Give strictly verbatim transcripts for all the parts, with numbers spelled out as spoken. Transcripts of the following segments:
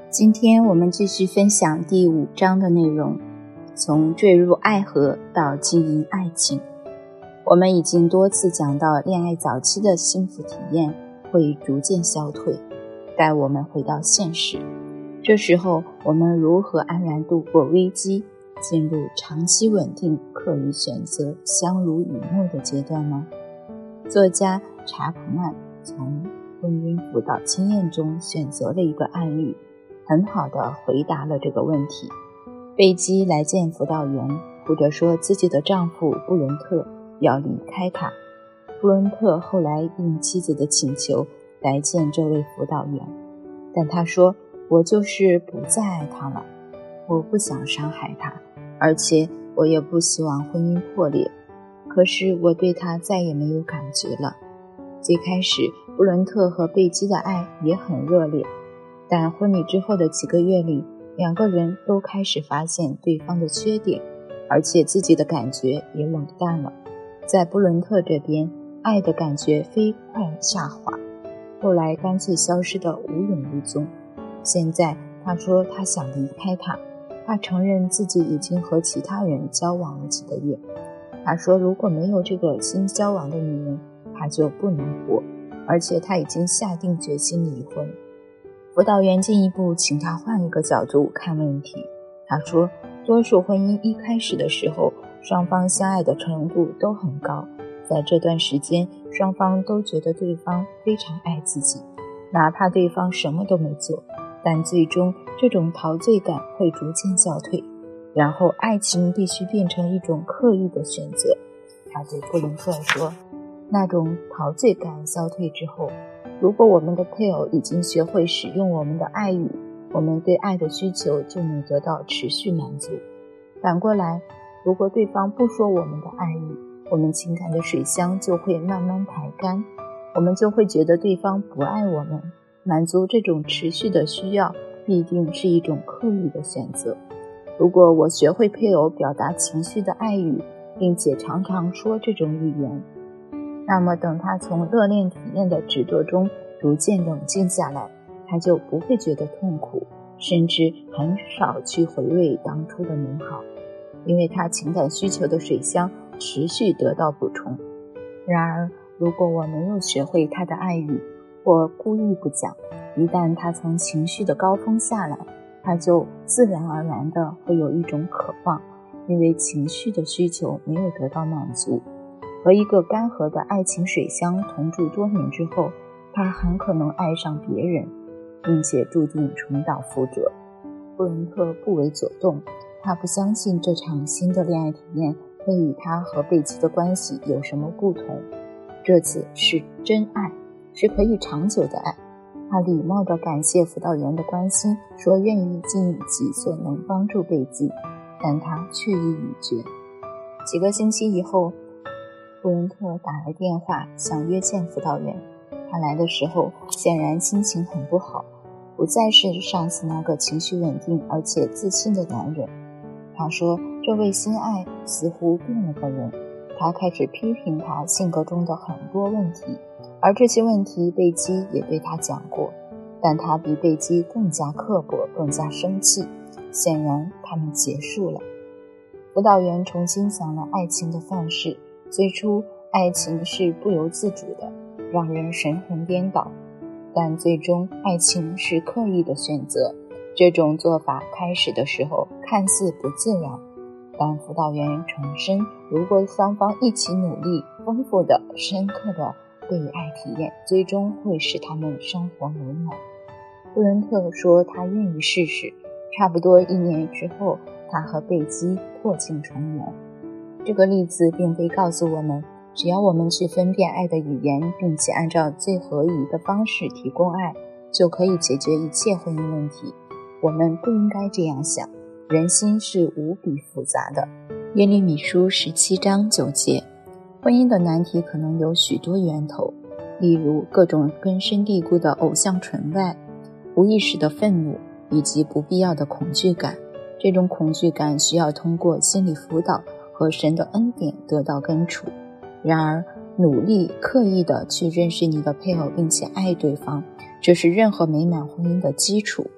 今天我们继续分享第五章的内容，从坠入爱河到经营爱情。我们已经多次讲到，恋爱早期的幸福体验会逐渐消退，待我们回到现实，这时候我们如何安然度过危机，进入长期稳定、刻意选择、相濡以沫的阶段呢？作家查普曼从婚姻辅导经验中选择了一个案例，很好地回答了这个问题。贝基来见辅导员，哭着说自己的丈夫布伦特要离开她。布伦特后来应妻子的请求来见这位辅导员，但他说，我就是不再爱他了，我不想伤害他，而且我也不希望婚姻破裂，可是我对他再也没有感觉了。最开始布伦特和贝基的爱也很热烈，但婚礼之后的几个月里，两个人都开始发现对方的缺点，而且自己的感觉也冷淡了。在布伦特这边，爱的感觉飞快下滑，后来干脆消失得无影无踪。现在他说他想离开他，他承认自己已经和其他人交往了几个月。他说如果没有这个新交往的女人，他就不能活，而且他已经下定决心离婚。辅导员进一步请他换一个角度看问题。他说，多数婚姻一开始的时候，双方相爱的程度都很高，在这段时间，双方都觉得对方非常爱自己，哪怕对方什么都没做，但最终这种陶醉感会逐渐消退，然后爱情必须变成一种刻意的选择。他对布伦特说，那种陶醉感消退之后，如果我们的配偶已经学会使用我们的爱语，我们对爱的需求就能得到持续满足。反过来，如果对方不说我们的爱语，我们情感的水箱就会慢慢排干，我们就会觉得对方不爱我们。满足这种持续的需要必定是一种刻意的选择。如果我学会配偶表达情绪的爱语，并且常常说这种语言，那么等他从热恋体验的执着中逐渐冷静下来，他就不会觉得痛苦，甚至很少去回味当初的美好，因为他情感需求的水箱持续得到补充。然而，如果我没有学会他的爱语，或故意不讲，一旦他从情绪的高峰下来，他就自然而然地会有一种渴望，因为情绪的需求没有得到满足。和一个干涸的爱情水箱同住多年之后，他很可能爱上别人，并且注定重蹈覆辙。布伦特不为所动，他不相信这场新的恋爱体验会与他和贝基的关系有什么不同。这次是真爱，是可以长久的爱。他礼貌地感谢辅导员的关心，说愿意尽己所能帮助贝基，但他却意已决。几个星期以后，布伦特打来电话想约见辅导员。他来的时候显然心情很不好，不再是上次那个情绪稳定而且自信的男人。他说这位新爱似乎变了个人，他开始批评他性格中的很多问题，而这些问题贝基也对他讲过，但他比贝基更加刻薄，更加生气。显然他们结束了。辅导员重新想了爱情的范式，最初爱情是不由自主的，让人神魂颠倒，但最终爱情是刻意的选择。这种做法开始的时候看似不自然，但辅导员重申，如果双方一起努力，丰富的、深刻的对爱体验最终会使他们生活美满。布伦特说他愿意试试。差不多一年之后，他和贝基破镜重圆。这个例子并非告诉我们，只要我们去分辨爱的语言，并且按照最合宜的方式提供爱，就可以解决一切婚姻问题。我们不应该这样想，人心是无比复杂的。耶利米书十七章九节，婚姻的难题可能有许多源头，例如各种根深蒂固的偶像崇拜、无意识的愤怒以及不必要的恐惧感。这种恐惧感需要通过心理辅导和神的恩典得到根除。然而，努力刻意地去认识你的配偶并且爱对方，这是任何美满婚姻的基础。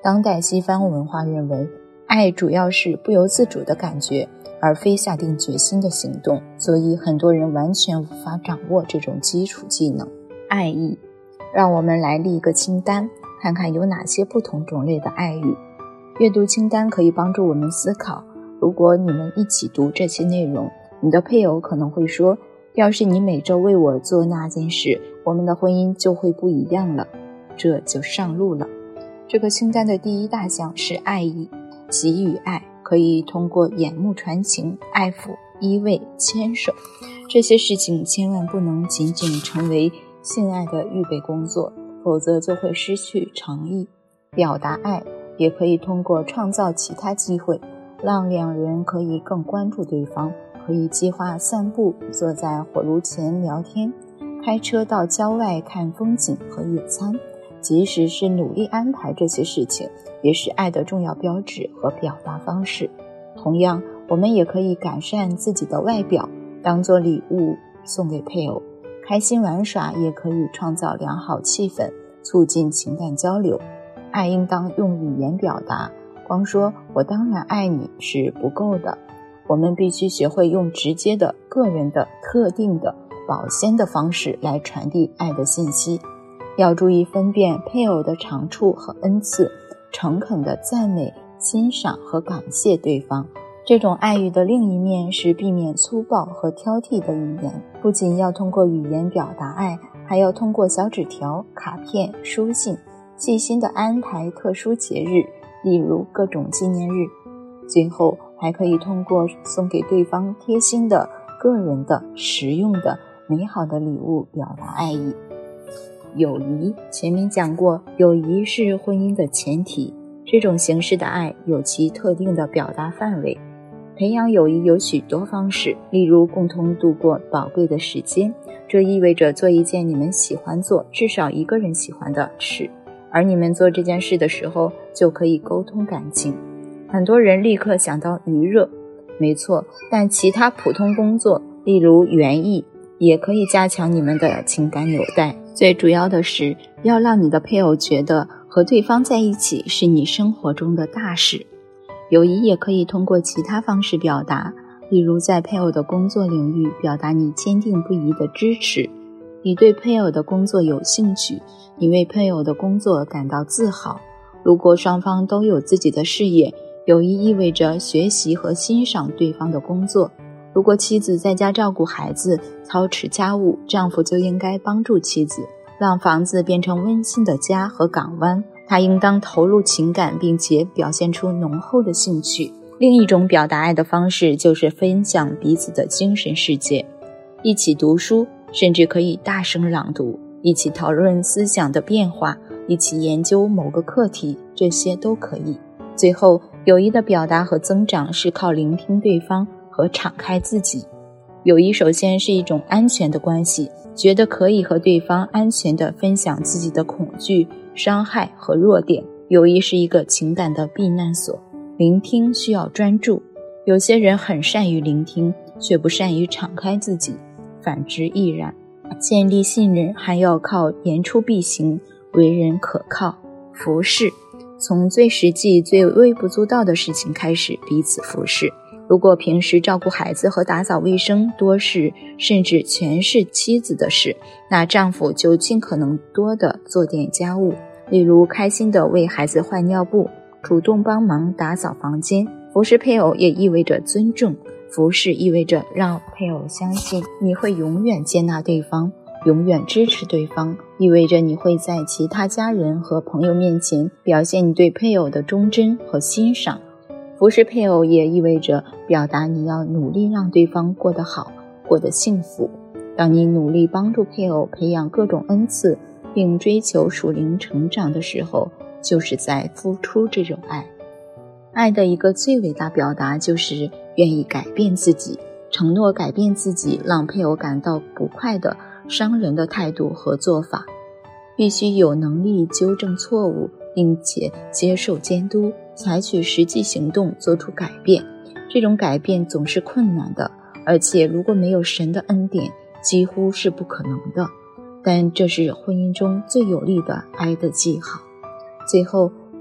当代西方文化认为，爱主要是不由自主的感觉，而非下定决心的行动，所以很多人完全无法掌握这种基础技能。爱意，让我们来立一个清单，看看有哪些不同种类的爱语。阅读清单可以帮助我们思考，如果你们一起读这些内容，你的配偶可能会说，要是你每周为我做那件事，我们的婚姻就会不一样了。这就上路了。这个清单的第一大项是爱意，给予爱可以通过眼目传情、爱抚、依偎、牵手，这些事情千万不能仅仅成为性爱的预备工作，否则就会失去诚意。表达爱也可以通过创造其他机会，让两人可以更关注对方，可以计划散步，坐在火炉前聊天，开车到郊外看风景和野餐。即使是努力安排这些事情，也是爱的重要标志和表达方式。同样，我们也可以改善自己的外表，当作礼物送给配偶。开心玩耍也可以创造良好气氛，促进情感交流。爱应当用语言表达，光说我当然爱你是不够的，我们必须学会用直接的、个人的、特定的、保鲜的方式来传递爱的信息。要注意分辨配偶的长处和恩赐，诚恳地赞美、欣赏和感谢对方。这种爱语的另一面是避免粗暴和挑剔的语言，不仅要通过语言表达爱，还要通过小纸条、卡片、书信，细心地安排特殊节日，例如各种纪念日。最后还可以通过送给对方贴心的、个人的、实用的、美好的礼物表达爱意。友谊，前面讲过，友谊是婚姻的前提，这种形式的爱有其特定的表达范围。培养友谊有许多方式，例如共同度过宝贵的时间，这意味着做一件你们喜欢做，至少一个人喜欢的事，而你们做这件事的时候就可以沟通感情。很多人立刻想到余热，没错，但其他普通工作，例如园艺，也可以加强你们的情感纽带。最主要的是要让你的配偶觉得和对方在一起是你生活中的大事。友谊也可以通过其他方式表达，例如在配偶的工作领域表达你坚定不移的支持，你对配偶的工作有兴趣，你为配偶的工作感到自豪。如果双方都有自己的事业，友谊意味着学习和欣赏对方的工作。如果妻子在家照顾孩子、操持家务，丈夫就应该帮助妻子，让房子变成温馨的家和港湾。他应当投入情感，并且表现出浓厚的兴趣。另一种表达爱的方式就是分享彼此的精神世界，一起读书，甚至可以大声朗读，一起讨论思想的变化，一起研究某个课题，这些都可以。最后，友谊的表达和增长是靠聆听对方和敞开自己。友谊首先是一种安全的关系，觉得可以和对方安全地分享自己的恐惧、伤害和弱点。友谊是一个情感的避难所。聆听需要专注，有些人很善于聆听，却不善于敞开自己，反之亦然。建立信任还要靠言出必行，为人可靠。服侍，从最实际、最微不足道的事情开始，彼此服侍。如果平时照顾孩子和打扫卫生多是甚至全是妻子的事，那丈夫就尽可能多地做点家务，例如开心地为孩子换尿布，主动帮忙打扫房间。服侍配偶也意味着尊重，服侍意味着让配偶相信你会永远接纳对方，永远支持对方，意味着你会在其他家人和朋友面前表现你对配偶的忠贞和欣赏。服侍配偶也意味着表达你要努力让对方过得好，过得幸福。当你努力帮助配偶培养各种恩赐，并追求属灵成长的时候，就是在付出这种爱。爱的一个最伟大表达就是愿意改变自己，承诺改变自己让配偶感到不快的伤人的态度和做法。必须有能力纠正错误，并且接受监督，采取实际行动做出改变。这种改变总是困难的，而且如果没有神的恩典，几乎是不可能的。但这是婚姻中最有力的爱的记号。最后，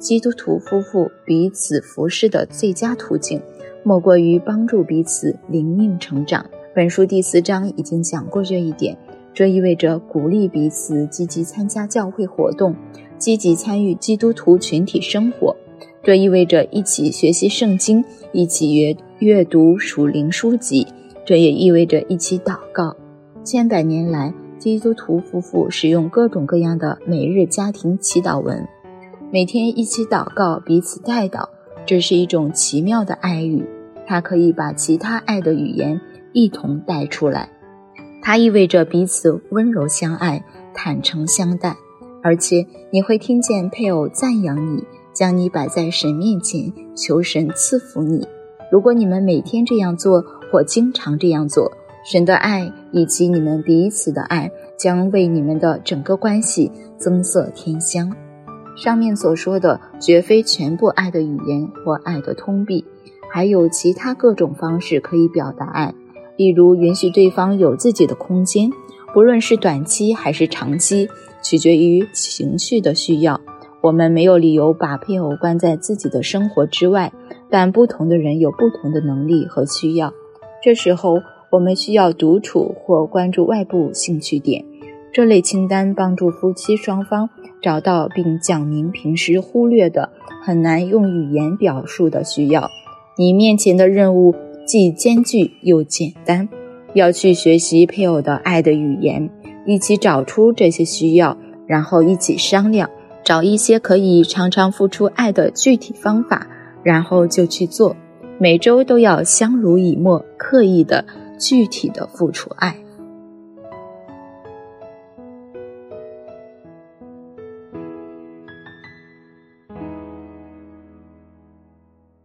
基督徒夫妇彼此服侍的最佳途径，莫过于帮助彼此灵命成长。本书第四章已经讲过这一点，这意味着鼓励彼此积极参加教会活动，积极参与基督徒群体生活。这意味着一起学习圣经，一起阅阅读属灵书籍，这也意味着一起祷告。千百年来，基督徒夫妇使用各种各样的每日家庭祈祷文，每天一起祷告，彼此代祷，这是一种奇妙的爱语，它可以把其他爱的语言一同带出来。它意味着彼此温柔相爱，坦诚相待，而且你会听见配偶赞扬你，将你摆在神面前，求神赐福你。如果你们每天这样做，或经常这样做，神的爱以及你们彼此的爱将为你们的整个关系增色添香。上面所说的绝非全部爱的语言或爱的通病，还有其他各种方式可以表达爱，例如允许对方有自己的空间，不论是短期还是长期，取决于情绪的需要。我们没有理由把配偶关在自己的生活之外，但不同的人有不同的能力和需要。这时候我们需要独处或关注外部兴趣点。这类清单帮助夫妻双方找到并讲明平时忽略的很难用语言表述的需要。你面前的任务既艰巨又简单，要去学习配偶的爱的语言，一起找出这些需要，然后一起商量，找一些可以常常付出爱的具体方法，然后就去做。每周都要相濡以沫，刻意的、具体的付出爱。